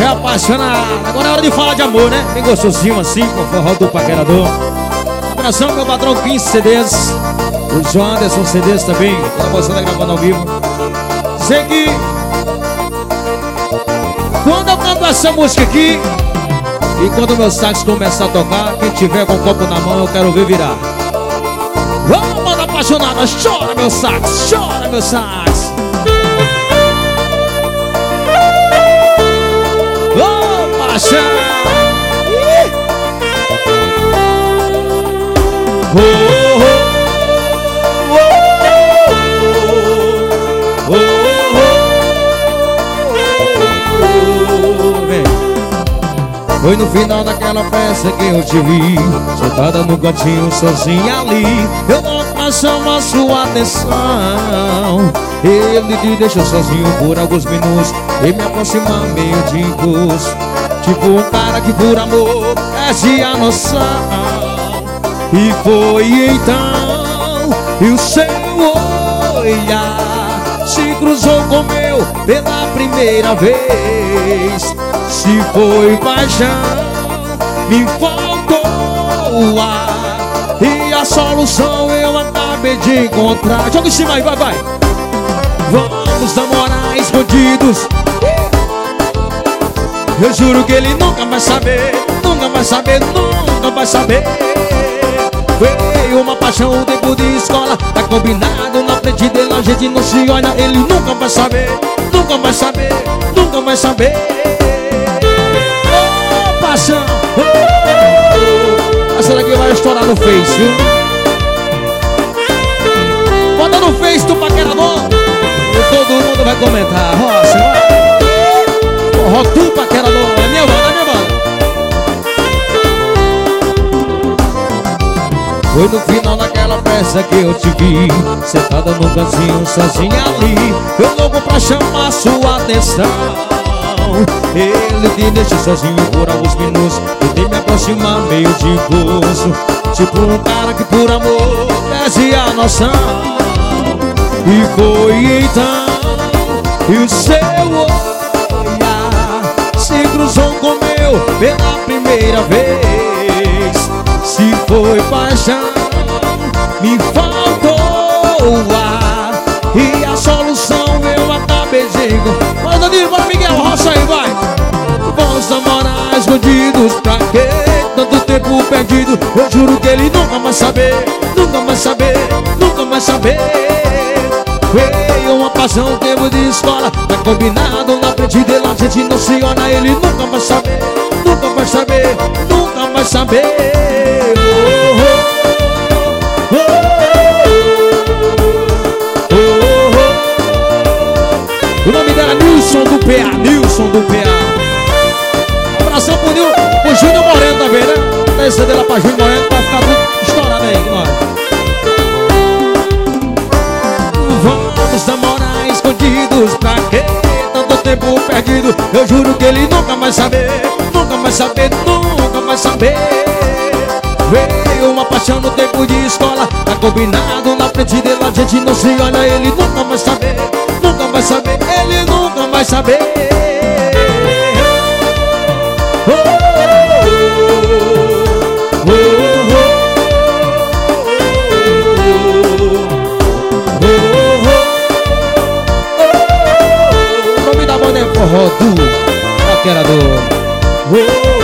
apaixonado. Agora é hora de falar de amor, né? Bem gostosinho assim, com o forró do paquerador. Abração, meu patrão 15 CDs. O João Anderson CDs também. Colaboração da gravando ao vivo. Sei que quando eu canto essa música aqui e quando o meu sax começar a tocar, quem tiver com o copo na mão eu quero ver virar. Vamos, mano, apaixonada, chora meu sax, chora meu sax. Ô, paixão. Foi no final daquela peça que eu te vi, sentada no cantinho sozinha ali. Eu não chamo a sua atenção. Ele te deixou sozinho por alguns minutos e me aproxima meio de impulso, tipo um cara que por amor perde a noção. E foi então que o seu olhar se cruzou com o meu pela primeira vez. Se foi paixão, me faltou o ar, e a solução eu acabei de encontrar. Joga em cima aí, vai, vai. Vamos namorar escondidos. Eu juro que ele nunca vai saber, nunca vai saber, nunca vai saber. Foi uma paixão, o tempo de escola, tá combinado na frente dele, a gente não se olha. Ele nunca vai saber, nunca vai saber, nunca vai saber. Oh, paixão, oh, oh, oh. Essa daqui vai estourar no Face, viu? Bota no Face do paquerador e todo mundo vai comentar. Roça, vai. Forró do paquerador, é minha banda, é minha banda. Foi no final daquela peça que eu te vi, sentada no cantinho sozinha ali. Eu louco pra chamar sua atenção. Ele te deixou sozinho por alguns minutos e tem me aproximar meio de impulso, tipo um cara que por amor perde a noção. E foi então que o seu olhar se cruzou com o meu pela primeira vez. Se foi paixão, me faltou o ar, e a solução eu acabei de encontrar. Bora, Danilo, bora, Miguel, roça aí, vai. Vamos namorar escondidos, pra quê? Tanto tempo perdido. Eu juro que ele nunca vai saber, nunca vai saber, nunca vai saber. Foi uma paixão, tempo de escola, tá combinado na frente dele, a gente não se olha. Ele nunca vai saber, nunca vai saber, nunca vai saber. O nome dela é Nilson do PA, Nilson do PA. Abração pro Júnior Moreno também, né? Essa dela pra Júnior Moreno pra ficar tudo estourado aí, Vamos namorar escondidos, pra quê? Tanto tempo perdido. Eu juro que ele nunca vai saber, nunca vai saber, nunca vai saber. Veio uma paixão no tempo de escola, tá combinado na frente dele, a gente não se olha. Ele nunca vai saber, nunca vai saber, ele nunca vai saber. Oh, oh, oh, oh. O nome da banda é Forró do Paquerador.